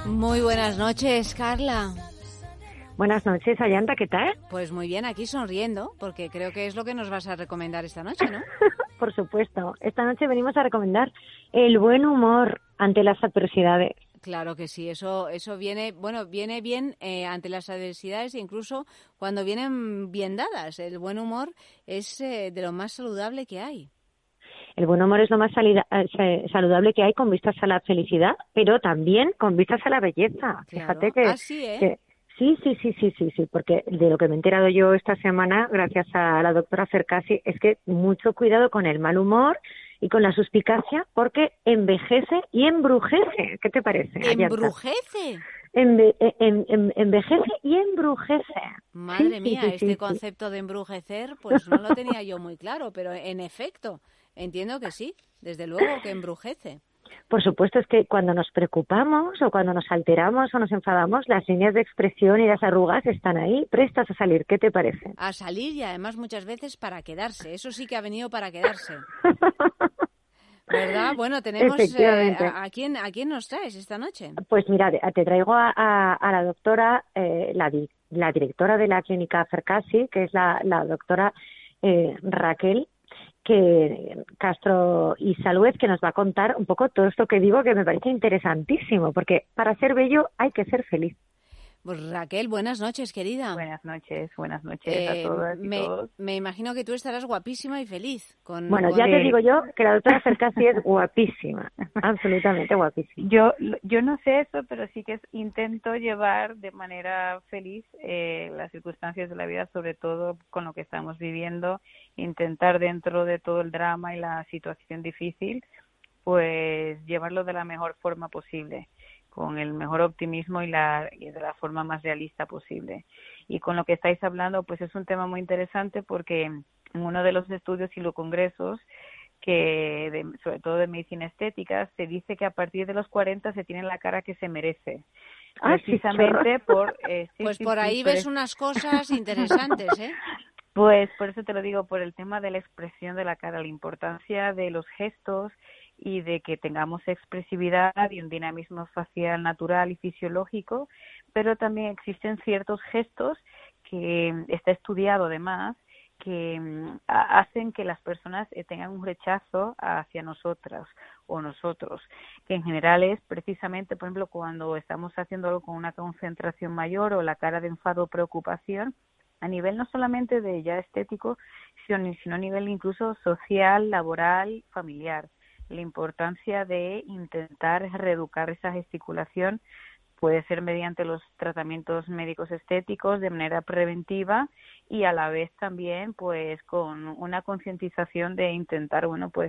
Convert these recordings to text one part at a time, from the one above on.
Muy buenas noches, Carla. Buenas noches, Ayanta, ¿qué tal? Pues muy bien, aquí sonriendo, porque creo que es lo que nos vas a recomendar esta noche, ¿no? Por supuesto. Esta noche venimos a recomendar el buen humor ante las adversidades. Claro que sí, eso viene bien ante las adversidades e incluso cuando vienen bien dadas. El buen humor es de lo más saludable que hay. El buen humor es lo más saludable que hay con vistas a la felicidad, pero también con vistas a la belleza. Claro, Fíjate que, así, ¿eh? que sí, porque de lo que me he enterado yo esta semana, gracias a la doctora Cercasi, es que mucho cuidado con el mal humor y con la suspicacia, porque envejece y embrujece. ¿Qué te parece, Ayanta? ¿Embrujece? Envejece y embrujece. Madre Sí, mía, sí, este sí, sí. concepto de embrujecer, pues no lo tenía yo muy claro, pero en efecto, entiendo que sí, desde luego que embrujece. Por supuesto, es que cuando nos preocupamos o cuando nos alteramos o nos enfadamos, las líneas de expresión y las arrugas están ahí, prestas a salir. ¿Qué te parece? A salir y además muchas veces para quedarse. Eso sí que ha venido para quedarse. ¿Verdad? Bueno, tenemos... Efectivamente. ¿a quién nos traes esta noche? Pues mira, te traigo a la doctora, la directora de la clínica Cercasi, que es la doctora Raquel Castro y Salúez, que nos va a contar un poco todo esto que digo, que me parece interesantísimo, porque para ser bello hay que ser feliz. Pues Raquel, buenas noches, querida. Buenas noches a todas y todos. Me imagino que tú estarás guapísima y feliz. Bueno, ya te digo yo que la doctora Cercasi es guapísima, absolutamente guapísima. Yo no sé eso, pero sí que intento llevar de manera feliz las circunstancias de la vida, sobre todo con lo que estamos viviendo, intentar dentro de todo el drama y la situación difícil, pues llevarlo de la mejor forma posible, con el mejor optimismo y de la forma más realista posible. Y con lo que estáis hablando, pues es un tema muy interesante porque en uno de los estudios y los congresos, sobre todo de medicina estética, se dice que a partir de los 40 se tiene la cara que se merece. Precisamente por... pues por ahí ves unas cosas interesantes, ¿eh? Pues por eso te lo digo, por el tema de la expresión de la cara, la importancia de los gestos y de que tengamos expresividad y un dinamismo facial natural y fisiológico, pero también existen ciertos gestos que está estudiado además que hacen que las personas tengan un rechazo hacia nosotras o nosotros, que en general es precisamente, por ejemplo, cuando estamos haciendo algo con una concentración mayor o la cara de enfado o preocupación, a nivel no solamente de ya estético, sino a nivel incluso social, laboral, familiar. La importancia de intentar reeducar esa gesticulación puede ser mediante los tratamientos médicos estéticos de manera preventiva y a la vez también pues con una concientización de intentar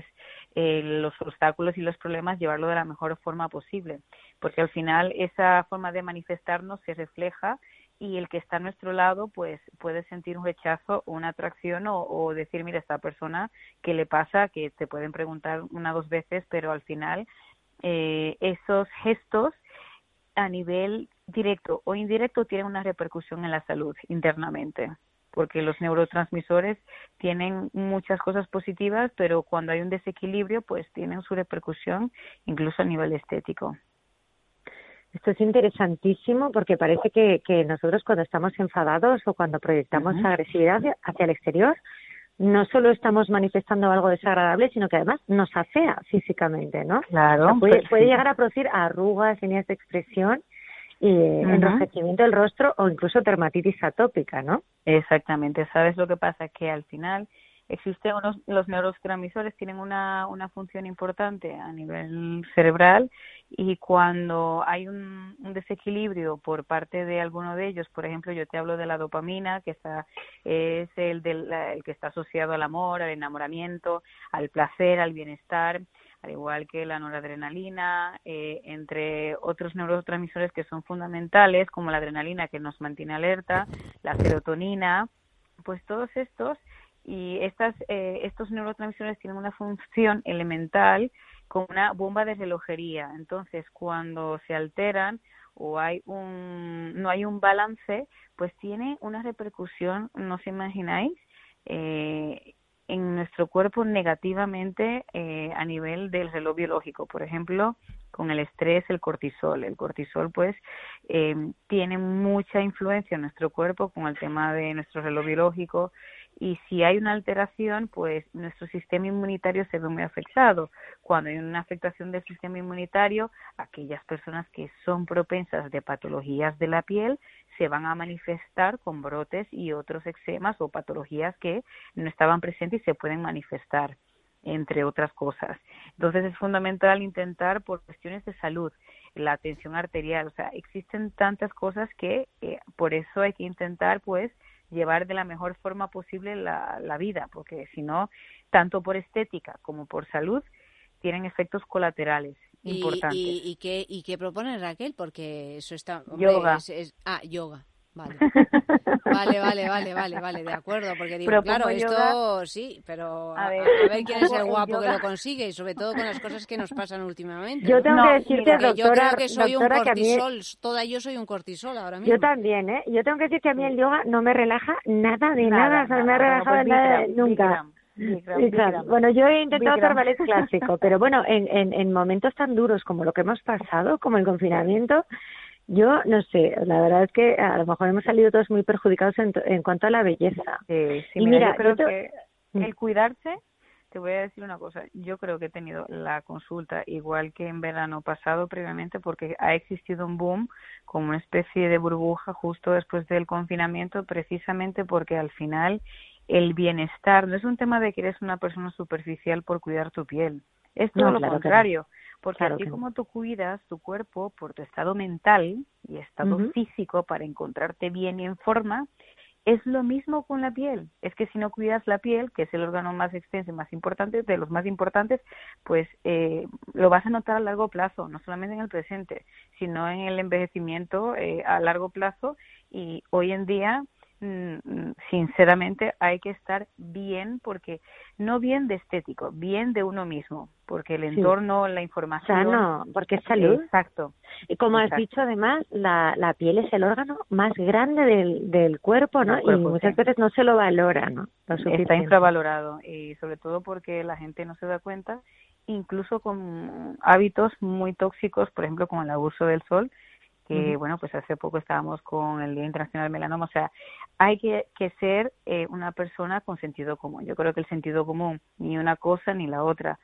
los obstáculos y los problemas llevarlo de la mejor forma posible, porque al final esa forma de manifestarnos se refleja y el que está a nuestro lado pues puede sentir un rechazo o una atracción o decir, mira, esta persona, ¿qué le pasa? Que te pueden preguntar una o dos veces, pero al final esos gestos a nivel directo o indirecto tienen una repercusión en la salud internamente, porque los neurotransmisores tienen muchas cosas positivas, pero cuando hay un desequilibrio pues tienen su repercusión incluso a nivel estético. Esto es interesantísimo porque parece que nosotros cuando estamos enfadados o cuando proyectamos agresividad hacia el exterior, no solo estamos manifestando algo desagradable, sino que además nos afea físicamente, ¿no? Claro. O sea, puede llegar a producir arrugas, líneas de expresión y enrojecimiento del rostro o incluso dermatitis atópica, ¿no? Exactamente. ¿Sabes lo que pasa? Que al final los neurotransmisores tienen una función importante a nivel cerebral y cuando hay un desequilibrio por parte de alguno de ellos, por ejemplo, yo te hablo de la dopamina, que es el que está asociado al amor, al enamoramiento, al placer, al bienestar, al igual que la noradrenalina, entre otros neurotransmisores que son fundamentales, como la adrenalina que nos mantiene alerta, la serotonina, pues todos estos y estos neurotransmisores tienen una función elemental como una bomba de relojería. Entonces, cuando se alteran o no hay un balance, pues tiene una repercusión, no os imagináis, en nuestro cuerpo negativamente a nivel del reloj biológico. Por ejemplo, con el estrés, el cortisol. El cortisol, pues, tiene mucha influencia en nuestro cuerpo con el tema de nuestro reloj biológico, y si hay una alteración, pues nuestro sistema inmunitario se ve muy afectado. Cuando hay una afectación del sistema inmunitario, aquellas personas que son propensas de patologías de la piel se van a manifestar con brotes y otros eczemas o patologías que no estaban presentes y se pueden manifestar, entre otras cosas. Entonces es fundamental intentar, por cuestiones de salud, la tensión arterial. O sea, existen tantas cosas que por eso hay que intentar, pues, llevar de la mejor forma posible la vida, porque si no, tanto por estética como por salud, tienen efectos colaterales importantes. ¿Y qué propone Raquel? Porque eso está... Hombre, yoga. Yoga. Vale. Vale, de acuerdo, porque digo, Propongo claro, yoga. esto sí, pero a ver quién es el guapo que lo consigue, y sobre todo con las cosas que nos pasan últimamente. Yo tengo que decirte, doctora, yo creo que soy un cortisol, yo soy un cortisol ahora mismo. Yo también, ¿eh? Yo tengo que decir que a mí el yoga no me relaja nada, o sea, no me ha relajado pues nada nunca. Bikram. Bueno, yo he intentado hacer ballet clásico, pero bueno, en momentos tan duros como lo que hemos pasado, como el confinamiento, yo no sé, la verdad es que a lo mejor hemos salido todos muy perjudicados en cuanto a la belleza. Sí, y mira, yo creo que el cuidarse, te voy a decir una cosa, yo creo que he tenido la consulta igual que en verano pasado previamente, porque ha existido un boom, como una especie de burbuja justo después del confinamiento, precisamente porque al final el bienestar no es un tema de que eres una persona superficial por cuidar tu piel, es todo lo contrario. Porque así como tú cuidas tu cuerpo por tu estado mental y estado físico para encontrarte bien y en forma, es lo mismo con la piel. Es que si no cuidas la piel, que es el órgano más extenso y más importante, de los más importantes, pues lo vas a notar a largo plazo, no solamente en el presente, sino en el envejecimiento a largo plazo. Y hoy en día, sinceramente, hay que estar bien, porque no bien de estético, bien de uno mismo, porque el entorno, la información... Sano, porque es salud. Exacto. Y como has dicho, además, la piel es el órgano más grande del cuerpo, ¿no? Y muchas veces no se lo valora, ¿no? Está infravalorado, y sobre todo porque la gente no se da cuenta, incluso con hábitos muy tóxicos, por ejemplo, con el abuso del sol, que bueno, pues hace poco estábamos con el Día Internacional del Melanoma. O sea, hay que ser una persona con sentido común. Yo creo que el sentido común, ni una cosa ni la otra,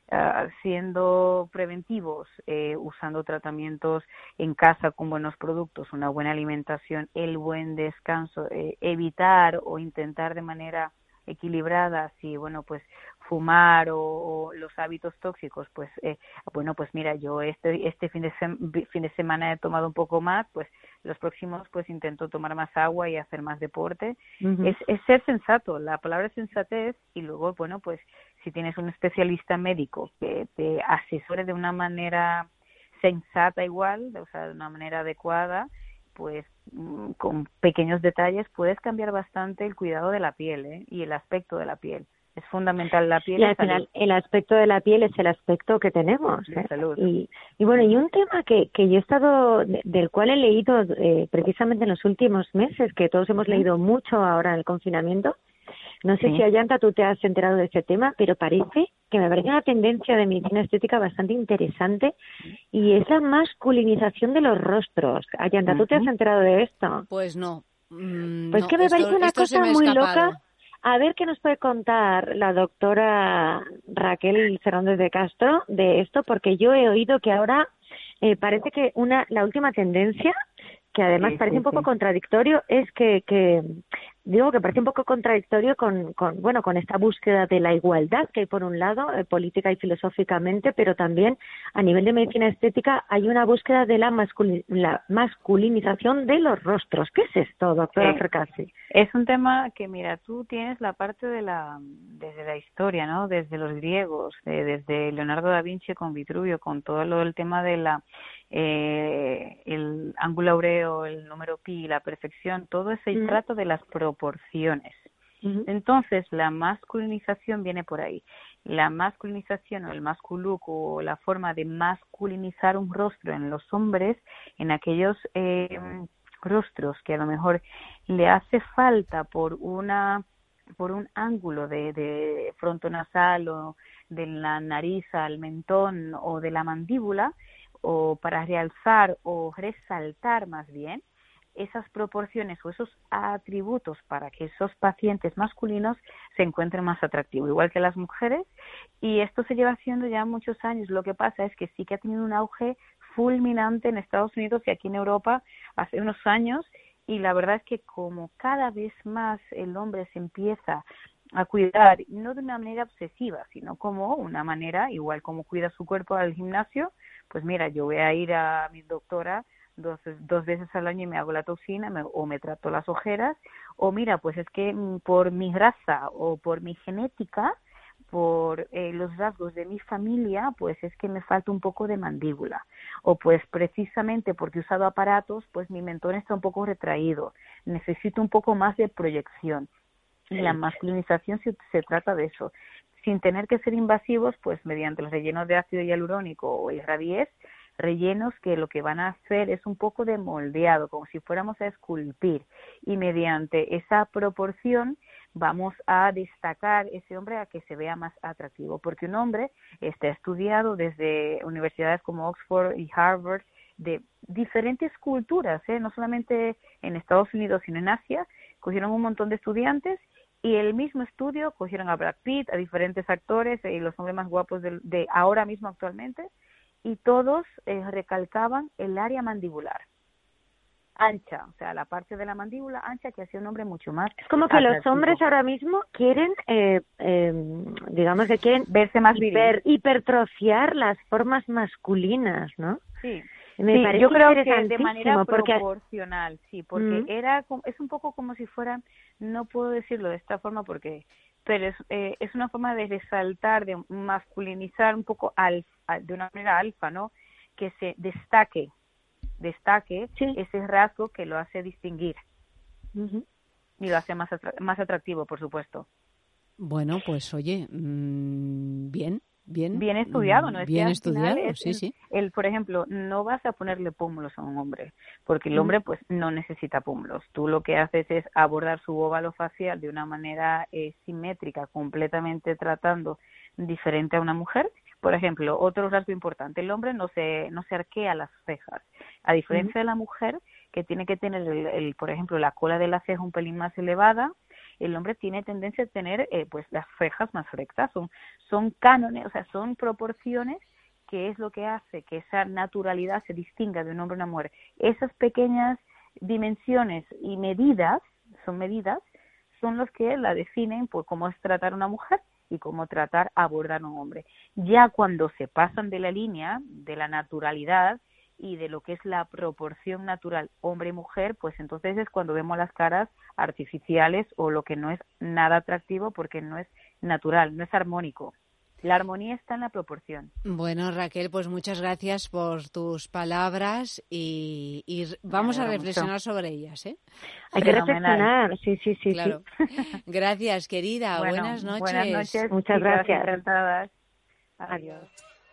siendo preventivos, usando tratamientos en casa con buenos productos, una buena alimentación, el buen descanso, evitar o intentar de manera equilibrada, si bueno, pues fumar o los hábitos tóxicos, pues bueno, pues mira, yo este fin de semana he tomado un poco más, pues los próximos pues intento tomar más agua y hacer más deporte. Es ser sensato, la palabra es sensatez. Y luego, bueno, pues si tienes un especialista médico que te asesore de una manera sensata igual, o sea, de una manera adecuada, pues con pequeños detalles puedes cambiar bastante el cuidado de la piel, y el aspecto de la piel. Es fundamental la piel. Y al final el aspecto de la piel es el aspecto que tenemos. De salud. Y bueno, y un tema que yo he estado, del cual he leído precisamente en los últimos meses, que todos hemos leído mucho ahora en el confinamiento. No sé si, Ayanta, tú te has enterado de ese tema, pero me parece una tendencia de medicina estética bastante interesante, y es la masculinización de los rostros. Ayanta, ¿tú te has enterado de esto? Pues no. Pues que me parece una cosa muy loca. A ver qué nos puede contar la doctora Raquel Fernández de Castro de esto, porque yo he oído que ahora parece que la última tendencia, que además parece un poco contradictorio, es que parece un poco contradictorio con esta búsqueda de la igualdad que hay por un lado, política y filosóficamente, pero también a nivel de medicina estética hay una búsqueda de la masculinización de los rostros. ¿Qué es esto, doctora Fercassi? Es un tema que, mira, tú tienes la parte desde la historia, ¿no? Desde los griegos, desde Leonardo da Vinci con Vitruvio, con todo lo del tema de el ángulo áureo, el número pi, la perfección, todo ese trato de las proporciones. Entonces, la masculinización viene por ahí. La masculinización o el masculuk, o la forma de masculinizar un rostro en los hombres, en aquellos rostros que a lo mejor le hace falta por una por un ángulo de frontonasal o de la nariz al mentón o de la mandíbula, o para realzar o resaltar más bien esas proporciones o esos atributos para que esos pacientes masculinos se encuentren más atractivos, igual que las mujeres, y esto se lleva haciendo ya muchos años. Lo que pasa es que sí que ha tenido un auge fulminante en Estados Unidos y aquí en Europa hace unos años, y la verdad es que como cada vez más el hombre se empieza a cuidar, no de una manera obsesiva, sino como una manera, igual como cuida su cuerpo al gimnasio, pues mira, yo voy a ir a mi doctora dos veces al año y me hago la toxina o me trato las ojeras, o mira, pues es que por mi raza o por mi genética, por los rasgos de mi familia, pues es que me falta un poco de mandíbula, o pues precisamente porque he usado aparatos, pues mi mentón está un poco retraído, necesito un poco más de proyección. Y la masculinización se trata de eso, sin tener que ser invasivos, pues mediante los rellenos de ácido hialurónico o irradiez, rellenos que lo que van a hacer es un poco de moldeado, como si fuéramos a esculpir, y mediante esa proporción vamos a destacar ese hombre a que se vea más atractivo, porque un hombre está estudiado desde universidades como Oxford y Harvard, de diferentes culturas, no solamente en Estados Unidos sino en Asia, cogieron un montón de estudiantes y el mismo estudio cogieron a Brad Pitt, a diferentes actores y los hombres más guapos de ahora mismo actualmente, y todos recalcaban el área mandibular ancha, o sea, la parte de la mandíbula ancha, que hacía un hombre mucho más es como que atractivo. Los hombres ahora mismo quieren, digamos que quieren verse más viril, hipertrofiar las formas masculinas, ¿no? Sí. Me parece yo creo que de manera porque... proporcional, sí, porque es un poco como si fuera, no puedo decirlo de esta forma porque, pero es una forma de resaltar, de masculinizar un poco de una manera alfa, ¿no? Que se destaque sí, ese rasgo que lo hace distinguir y lo hace más atractivo, por supuesto. Bueno, pues oye, bien estudiado, ¿no? Bien estudiado, sí. Por ejemplo, no vas a ponerle pómulos a un hombre, porque el hombre pues no necesita pómulos. Tú lo que haces es abordar su óvalo facial de una manera simétrica, completamente tratando diferente a una mujer. Por ejemplo, otro rasgo importante, el hombre no se arquea las cejas, a diferencia de la mujer, que tiene que tener, por ejemplo, la cola de la ceja un pelín más elevada. El hombre tiene tendencia a tener pues las cejas más rectas, son cánones, o sea, son proporciones que es lo que hace que esa naturalidad se distinga de un hombre a una mujer. Esas pequeñas dimensiones y medidas son los que la definen por cómo es tratar a una mujer y cómo abordar a un hombre. Ya cuando se pasan de la línea de la naturalidad y de lo que es la proporción natural hombre y mujer, pues entonces es cuando vemos las caras artificiales o lo que no es nada atractivo porque no es natural, no es armónico. La armonía está en la proporción. Bueno, Raquel, pues muchas gracias por tus palabras y vamos a reflexionar sobre ellas, ¿eh? Hay que reflexionar, sí. Claro. Gracias, querida. Buenas noches. Buenas noches. Muchas gracias. Encantadas. Adiós.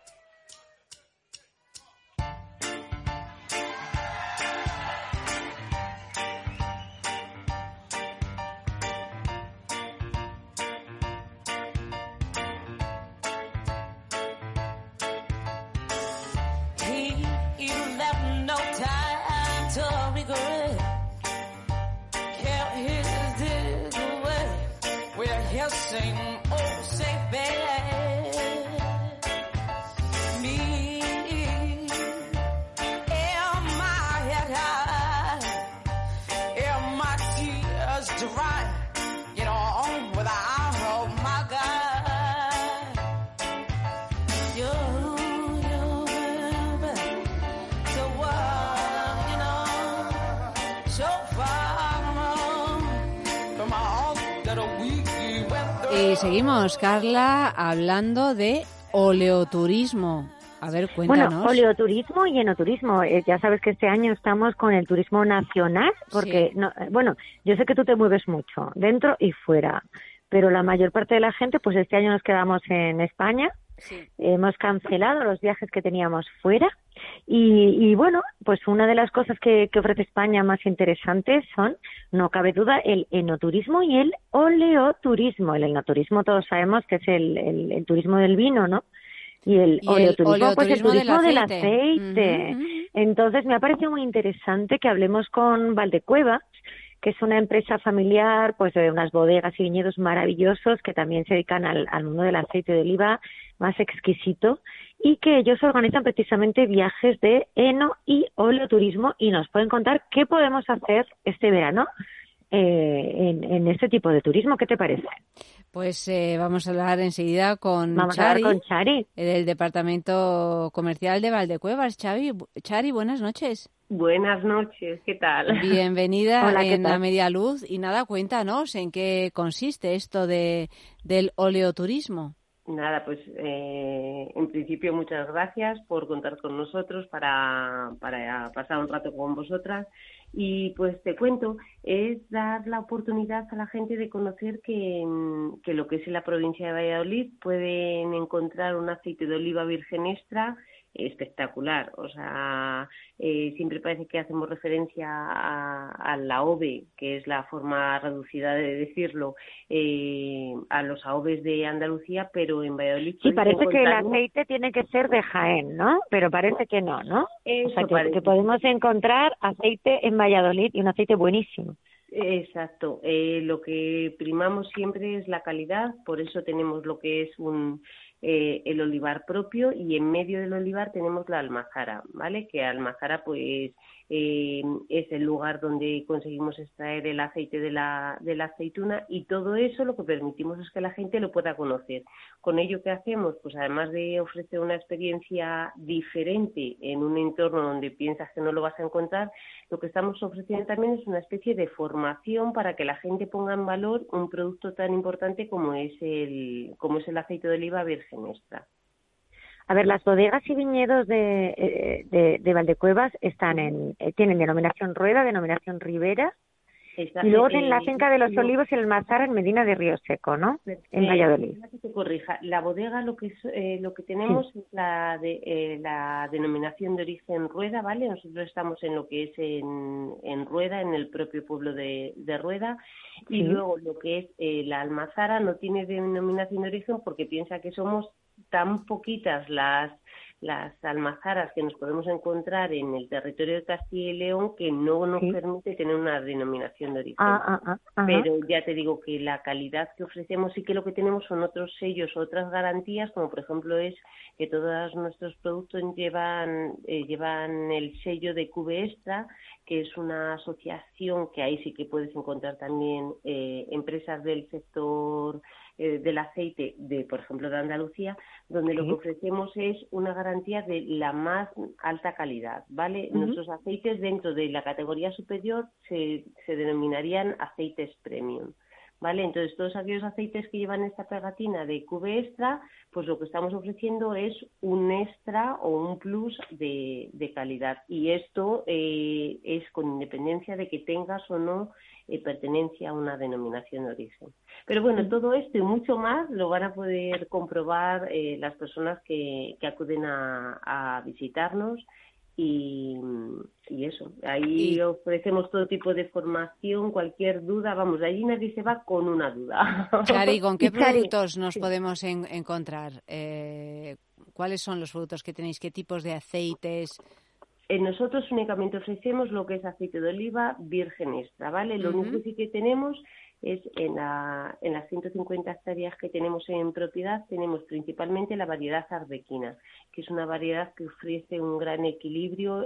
Y seguimos, Carla, hablando de oleoturismo. A ver, cuéntanos. Bueno, oleoturismo y enoturismo. Ya sabes que este año estamos con el turismo nacional, porque, yo sé que tú te mueves mucho, dentro y fuera, pero la mayor parte de la gente, pues este año nos quedamos en España Sí. Hemos cancelado los viajes que teníamos fuera y bueno, pues una de las cosas que ofrece España más interesantes son, no cabe duda, el enoturismo y el oleoturismo. El enoturismo todos sabemos que es el turismo del vino, ¿no? Y el oleoturismo, pues el turismo del aceite. Entonces me ha parecido muy interesante que hablemos con Valdecuevas, que es una empresa familiar, pues de unas bodegas y viñedos maravillosos que también se dedican al mundo del aceite de oliva más exquisito, y que ellos organizan precisamente viajes de eno y oleoturismo y nos pueden contar qué podemos hacer este verano en este tipo de turismo. ¿Qué te parece? Pues vamos a hablar enseguida con Vamos Chari, a hablar con Chari, del Departamento Comercial de Valdecuevas. Chari, buenas noches. Buenas noches, ¿qué tal? Bienvenida. Hola, ¿qué en tal? A Media Luz. Y nada, cuéntanos en qué consiste esto del oleoturismo. Nada, pues en principio muchas gracias por contar con nosotros para pasar un rato con vosotras. Y pues te cuento, es dar la oportunidad a la gente de conocer que lo que es en la provincia de Valladolid pueden encontrar un aceite de oliva virgen extra espectacular. O sea, siempre parece que hacemos referencia a la AOVE, que es la forma reducida de decirlo, a los AOVEs de Andalucía, pero en Valladolid... Sí, parece que el aceite tiene que ser de Jaén, ¿no? Pero parece que no, ¿no? Eso, o sea, que podemos encontrar aceite en Valladolid y un aceite buenísimo. Exacto. Lo que primamos siempre es la calidad, por eso tenemos lo que es el olivar propio, y en medio del olivar tenemos la almazara, ¿vale? Que almazara pues es el lugar donde conseguimos extraer el aceite de la aceituna, y todo eso lo que permitimos es que la gente lo pueda conocer. Con ello, ¿qué hacemos? Pues además de ofrecer una experiencia diferente en un entorno donde piensas que no lo vas a encontrar, lo que estamos ofreciendo también es una especie de formación para que la gente ponga en valor un producto tan importante como es el aceite de oliva virgen extra. A ver, las bodegas y viñedos de Valdecuevas tienen denominación Rueda, denominación Ribera, y luego tienen la finca de los Olivos y el Almazara en Medina de Río Seco, ¿no? En Valladolid. Que te corrija, la bodega lo que tenemos es la denominación de origen Rueda, ¿vale? Nosotros estamos en lo que es en Rueda, en el propio pueblo de Rueda, y luego lo que es la Almazara no tiene denominación de origen porque piensa que somos tan poquitas las almazaras que nos podemos encontrar en el territorio de Castilla y León que no nos permite tener una denominación de origen. Pero ya te digo que la calidad que ofrecemos sí que lo que tenemos son otros sellos, otras garantías, como por ejemplo es que todos nuestros productos llevan el sello de Cube Extra, que es una asociación que ahí sí que puedes encontrar también empresas del sector del aceite, por ejemplo, de Andalucía, donde lo que ofrecemos es una garantía de la más alta calidad, ¿vale? Nuestros aceites dentro de la categoría superior se denominarían aceites premium, ¿vale? Entonces, todos aquellos aceites que llevan esta pegatina de Cube Extra, pues lo que estamos ofreciendo es un extra o un plus de calidad. Y esto es con independencia de que tengas o no pertenencia a una denominación de origen. Pero bueno, todo esto y mucho más lo van a poder comprobar las personas que acuden a visitarnos. Y eso, ahí ofrecemos todo tipo de formación, cualquier duda, vamos, de allí nadie se va con una duda. Chari, ¿con qué productos nos podemos encontrar? ¿Cuáles son los productos que tenéis? ¿Qué tipos de aceites? Nosotros únicamente ofrecemos lo que es aceite de oliva virgen extra, ¿vale? Lo único que sí que tenemos es en las 150 hectáreas que tenemos en propiedad, tenemos principalmente la variedad arbequina, que es una variedad que ofrece un gran equilibrio,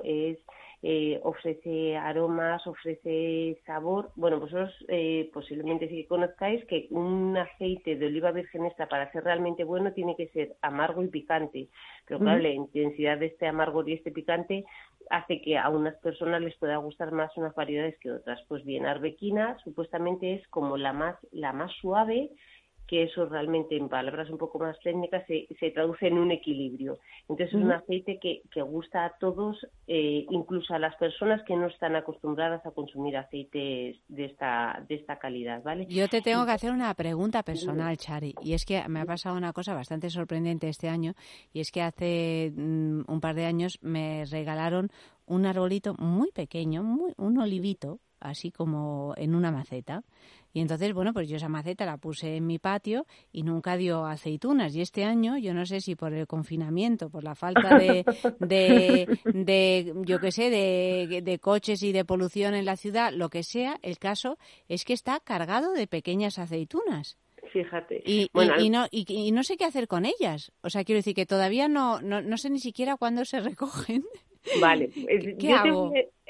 ofrece aromas, ofrece sabor. Bueno, vosotros posiblemente sí que conozcáis que un aceite de oliva virgen extra, para ser realmente bueno, tiene que ser amargo y picante, pero claro, la intensidad de este amargo y este picante hace que a unas personas les pueda gustar más unas variedades que otras. Pues bien, arbequina supuestamente es como la más suave que eso realmente, en palabras un poco más técnicas, se traduce en un equilibrio. Entonces es un aceite que gusta a todos, incluso a las personas que no están acostumbradas a consumir aceites de esta calidad, ¿vale? Yo te tengo que hacer una pregunta personal, Chari, y es que me ha pasado una cosa bastante sorprendente este año, y es que hace un par de años me regalaron un arbolito muy pequeño, un olivito, así como en una maceta. Y entonces, bueno, pues yo esa maceta la puse en mi patio y nunca dio aceitunas. Y este año, yo no sé si por el confinamiento, por la falta de yo qué sé, de coches y de polución en la ciudad, lo que sea, el caso es que está cargado de pequeñas aceitunas. Fíjate. Y no sé qué hacer con ellas. O sea, quiero decir que todavía no sé ni siquiera cuándo se recogen. Vale. ¿Qué hago?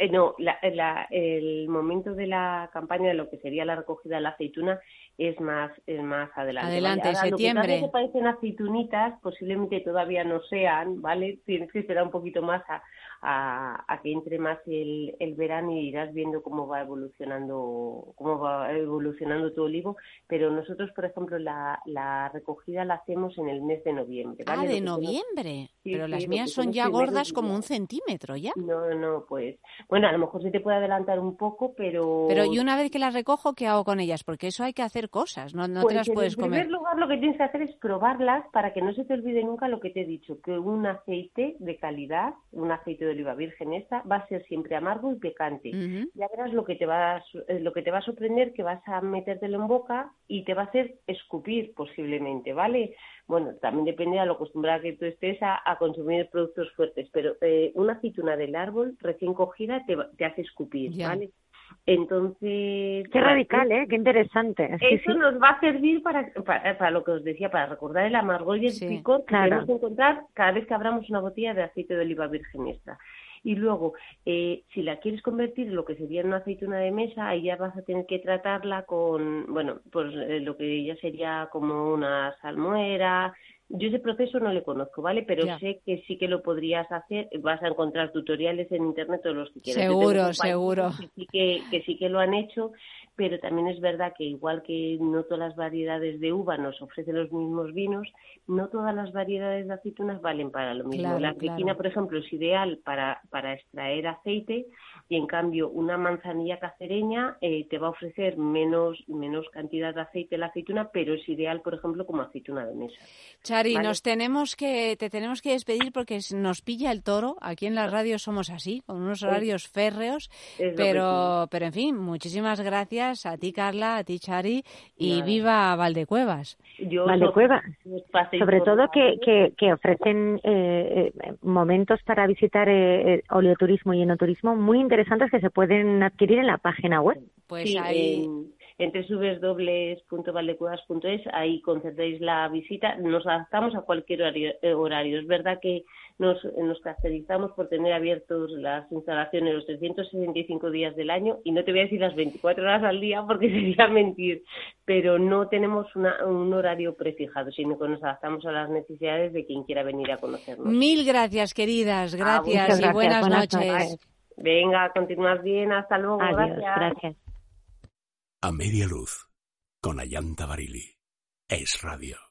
El momento de la campaña de lo que sería la recogida de la aceituna es más adelante. Adelante, ¿vale? Ahora, septiembre. Lo que parecen aceitunitas posiblemente todavía no sean, ¿vale? Tienes que esperar un poquito más a que entre más el verano y irás viendo cómo va evolucionando tu olivo. Pero nosotros, por ejemplo, la recogida la hacemos en el mes de noviembre, ¿vale? Ah, de noviembre. Sí, pero sí, las mías son ya gordas como 1 centímetro, ¿ya? No, pues... Bueno, a lo mejor se te puede adelantar un poco, pero... Pero y una vez que las recojo, ¿qué hago con ellas? Porque eso hay que hacer cosas, no pues te las puedes comer. En primer lugar, lo que tienes que hacer es probarlas para que no se te olvide nunca lo que te he dicho, que un aceite de calidad, un aceite de oliva virgen va a ser siempre amargo y picante. Uh-huh. Ya verás lo que te va a sorprender, que vas a metértelo en boca y te va a hacer escupir posiblemente, ¿vale? Bueno, también depende de lo acostumbrada que tú estés a consumir productos fuertes, pero una aceituna del árbol recién cogida te hace escupir, ya. ¿vale? Entonces... Qué radical, ¿eh? Qué interesante. Eso sí nos va a servir para lo que os decía, para recordar el amargor y el picor que debemos encontrar cada vez que abramos una botella de aceite de oliva virgen extra. Y luego, si la quieres convertir en lo que sería una aceituna de mesa, ahí ya vas a tener que tratarla con, bueno, pues lo que ya sería como una salmuera. Yo ese proceso no le conozco, ¿vale? Pero sé que sí que lo podrías hacer. Vas a encontrar tutoriales en internet, todos los que quieras. Seguro. Que sí que lo han hecho, pero también es verdad que igual que no todas las variedades de uva nos ofrecen los mismos vinos, no todas las variedades de aceitunas valen para lo mismo. Claro, la afriquina, por ejemplo, es ideal para extraer aceite, y en cambio una manzanilla cacereña te va a ofrecer menos cantidad de aceite la aceituna, pero es ideal, por ejemplo, como aceituna de mesa. Chari, ¿vale? te tenemos que despedir porque nos pilla el toro. Aquí en la radio somos así, con unos horarios férreos, pero en fin, muchísimas gracias a ti, Carla, a ti, Chari, y viva Valdecuevas. Valdecuevas, sobre todo que ofrecen momentos para visitar oleoturismo y enoturismo muy interesantes que se pueden adquirir en la página web. Pues sí, ahí... En www.valdecuevas.es, ahí concertáis la visita. Nos adaptamos a cualquier horario. Es verdad que nos caracterizamos por tener abiertos las instalaciones los 365 días del año, y no te voy a decir las 24 horas al día porque sería mentir, pero no tenemos un horario prefijado, sino que nos adaptamos a las necesidades de quien quiera venir a conocernos. Mil gracias, queridas. Gracias y buenas noches. Venga, continuad bien. Hasta luego. Adiós, gracias. A media luz, con Ayanta Barili. Es Radio.